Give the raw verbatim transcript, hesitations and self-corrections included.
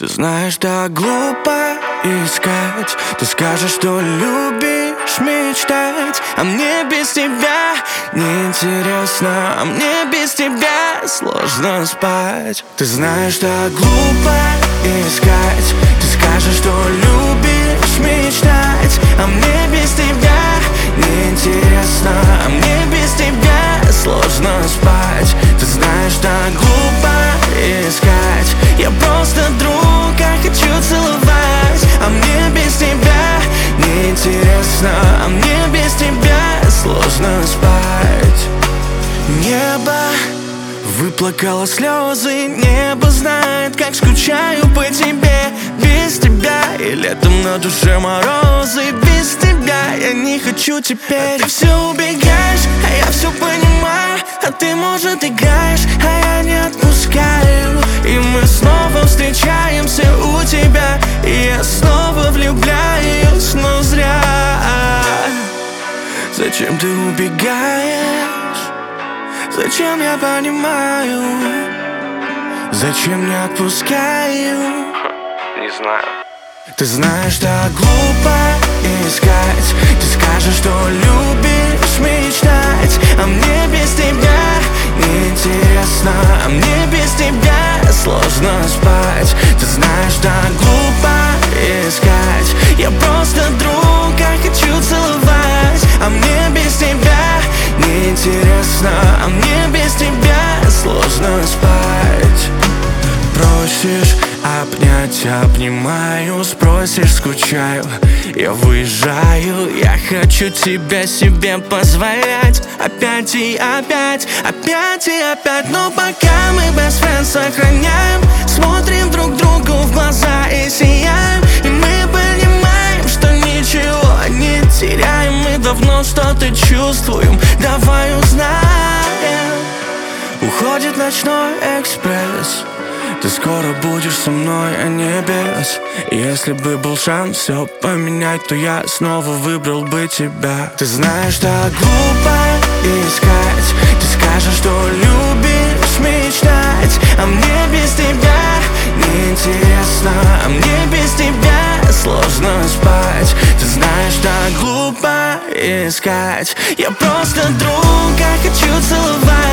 Ты знаешь, так глупо искать. Ты скажешь, что любишь мечтать, а мне без тебя неинтересно, а мне без тебя сложно спать. Ты знаешь, так глупо искать. Ты скажешь, что любишь мечтать, а мне без тебя неинтересно, а мне без тебя сложно спать. Ты знаешь, так глупо искать. Я просто друг, а хочу целовать, а мне без тебя неинтересно, а мне без тебя сложно спать. Небо выплакало слезы, небо знает, как скучаю по тебе. Без тебя и летом на душе морозы. Без тебя я не хочу теперь. А ты все убегаешь, а я все понимаю. А ты, может, играешь, а я не отпускаю. И мы снова встречаемся у тебя, и я снова влюбляюсь, но зря. Зачем ты убегаешь? Зачем, я понимаю? Зачем не отпускаю? Не знаю. Ты знаешь, так глупо искать. Ты скажешь, что любишь мечтать, а мне без тебя неинтересно, а мне без тебя сложно спать. Ты знаешь, так глупо искать. Я просто друг, а хочу целовать, а мне без тебя неинтересно, а мне без тебя сложно спать. Просишь обнять, обнимаю, спросишь, скучаю, я выезжаю. Я хочу тебя себе позволять опять и опять, опять и опять. Но пока мы best friends сохраняем, смотрим друг другу в глаза и сияем. И мы понимаем, что ничего не теряем. Мы давно что-то чувствуем, давай узнаем. Уходит ночной экспресс, ты скоро будешь со мной, а не без. Если бы был шанс все поменять, то я снова выбрал бы тебя. Ты знаешь, так глупо искать. Ты скажешь, что любишь мечтать, а мне без тебя неинтересно, а мне без тебя сложно спать. Ты знаешь, так глупо искать. Я просто друг, а хочу целовать,